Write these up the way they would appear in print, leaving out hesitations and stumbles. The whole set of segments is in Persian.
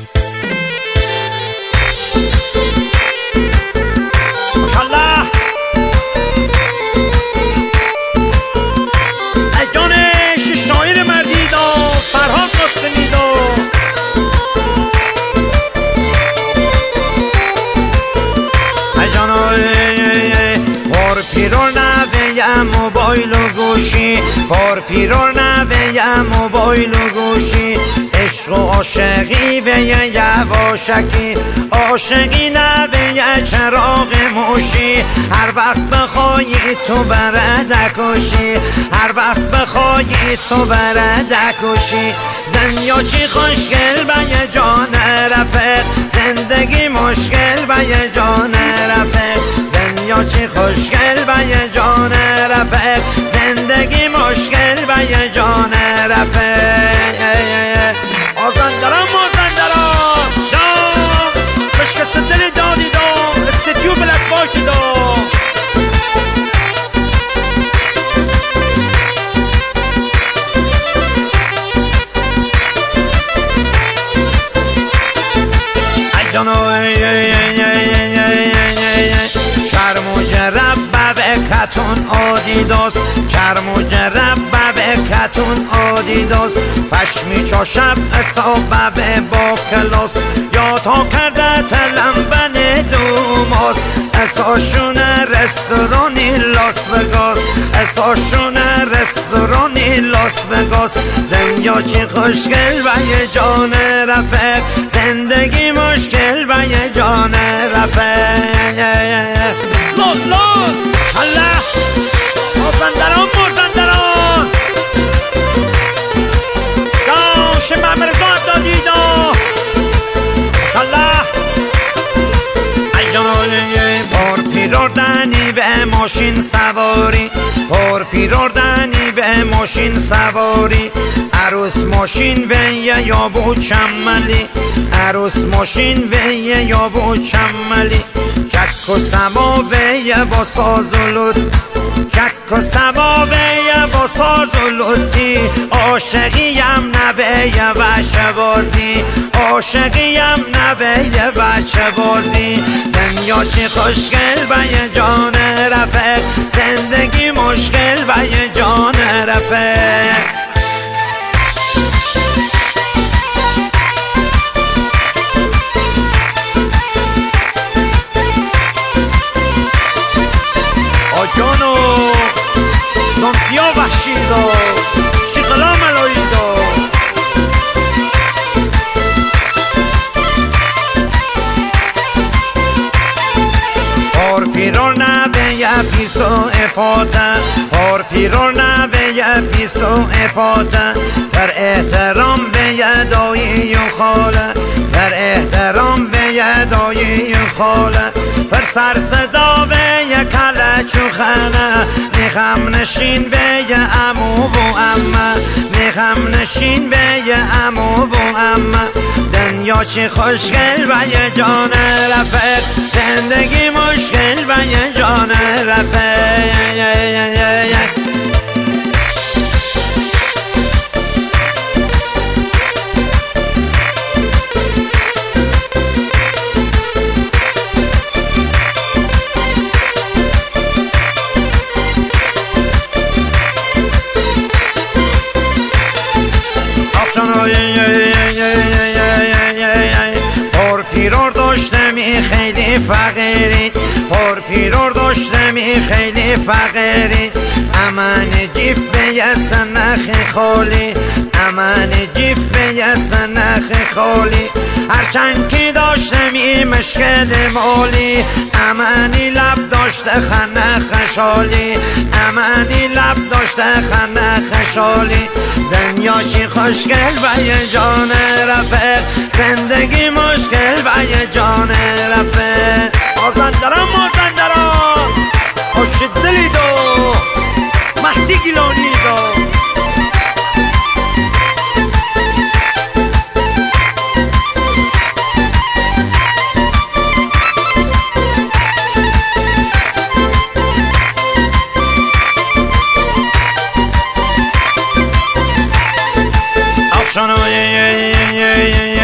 ماشاءالله ای جانش شاعر مردی دا فرهاد قاسمی دا ای جانای پر پیرو نوه موبایل و گوشی پر پیرو نوه موبایل و گوشی عشق و عاشقی و یواشکی عاشقی نوه چراغ موشی هر وقت بخوای تو برد کشی هر وقت بخوای تو برد کشی دنیا چی خوشگل به یه جان رفت زندگی مشکل به یه جان رفت دنیا چی خوشگل به یه جان رفت زندگی مشکل به یه جان رفت آزندران مازندران دام بشکست دل دادی دام استدیو بلک باکی دام ای جانو شرم و جرب کتون آدیداس کرم و جرب کتون آدیداس پشمی چا شب اصابه با کلاس یا تا کرده تلمبن دوماس اساشون رستورانی لاس وگاس اساشون رستورانی لاس وگاس دنیا چی خوشگل و یه جان رفت زندگی مشکل و یه جان رفت لال الله مازندران مازندران داش ممرزاد دادی دا الله ای جانای پر پیروردنی به ماشین سواری پر پیروردنی به ماشین سواری عروس ماشین و یا بود چملی عروس ماشین و یا بود چملی چک و سما و با ساز و لط چک و سما و با ساز و لطی عاشقیم نبه بچه بازی عاشقیم نبه بچه بازی دنیا چی خوشگل به یه جان رفت زندگی مشکل به یه جان رفت آجانو زانتیا وحشی دا شیقلا ملایی دا پر پیرور نبه یفیس و افاته پر پیرور نبه یفیس و افاته در احترام به یدایی و خاله در احترام به یدایی و خاله پر سر صدا به کله چوخنه میخم نشین به عمو و عمه میخم نشین به عمو و عمه دنیا چی خوشگل و یه جان رفت زندگی مشکل و یه جان رفت پر پیرور داشتمی خیلی فقیری پر پیرور داشتمی خیلی فقیری امان جیف به یه سنخ خالی امان جیف به یه سنخ خالی هرچند که داشتمی مشکل مالی امانی لب داشته خنخ شالی امانی لب داشته خنخ شالی دنیا چی خوشگل و یه جان رفت زندگی مشکل و یه جان رفت مازندران مازندران خوش دلی دو مهدی گیلانی دو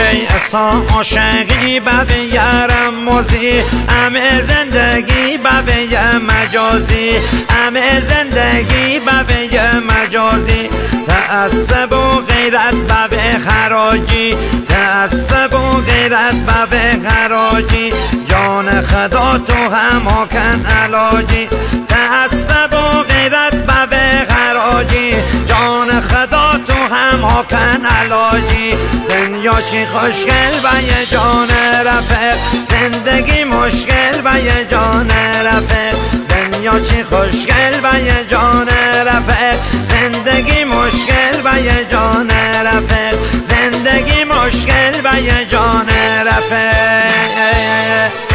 اصلا عاشقی بب یارم موزی همه زندگی بب یه مجازی همه زندگی بب یه مجازی تعصب و غیرت بب خراجی تعصب و غیرت بب خراجی جان خدا تو هم کن علاجی تعصب و غیرت بب خراجی جان خدا تو هم کن علاجی دنیا چی خوشگل و یه جان رفیق زندگی مشکل و یه جان رفیق دنیا چی خوشگل و یه جان رفیق زندگی مشکل و یه جان رفیق زندگی مشکل و یه جان رفیق